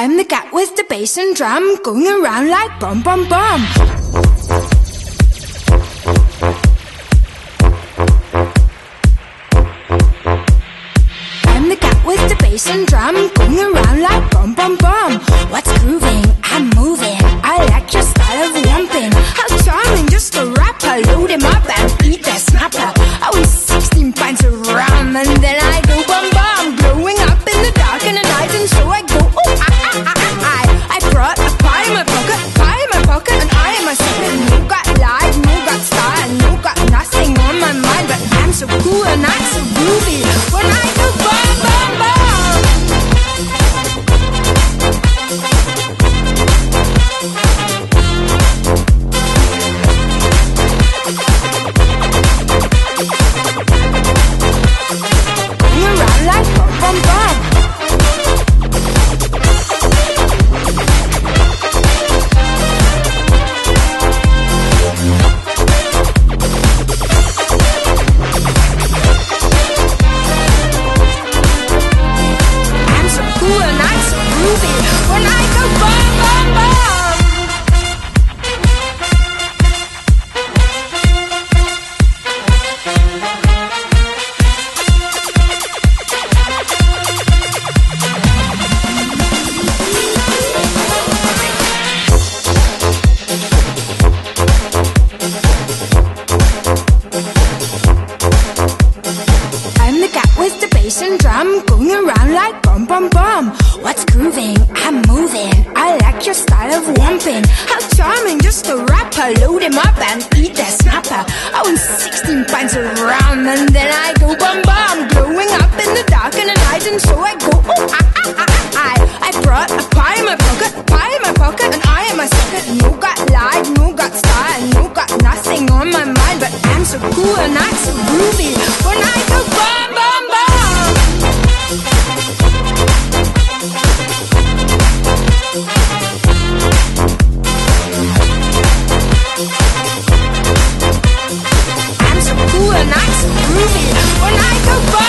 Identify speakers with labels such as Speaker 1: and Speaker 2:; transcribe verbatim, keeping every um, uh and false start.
Speaker 1: I'm the cat with the bass and drum, going around like bum bum bum. I'm the cat with the bass and drum, going around like bum bum bum. What's grooving? I'm moving. I like your style of lumping. How charming, just a rapper. Load him up and eat that snapper. I was sixteen pints of rum and then I go bum bum. Glowing up in the dark and the night, and so I go oh ah ah ah ah ah. I brought a pie in my pocket, pie in my pocket, and I am a second. No got life, no got style, and no got nothing on my mind, but I'm so cool and I'm so groovy when I go bum bum bum. And drum, going around like bum bum bum. What's grooving? I'm moving. I like your style of lumping. How charming, just a rapper. Load him up and eat that snapper. I want sixteen pints of rum and then I go bum bum. Glowing up in the dark and the night, and so I go oh ah ah ah ah ah. I brought a pie in my pocket, pie in my pocket, and I am a sucker. No got life, no got style, no got nothing on my mind, but I'm so cool and I'm so groovy when I go bum bum bum. I'm so cool and I'm so groovy when I go by.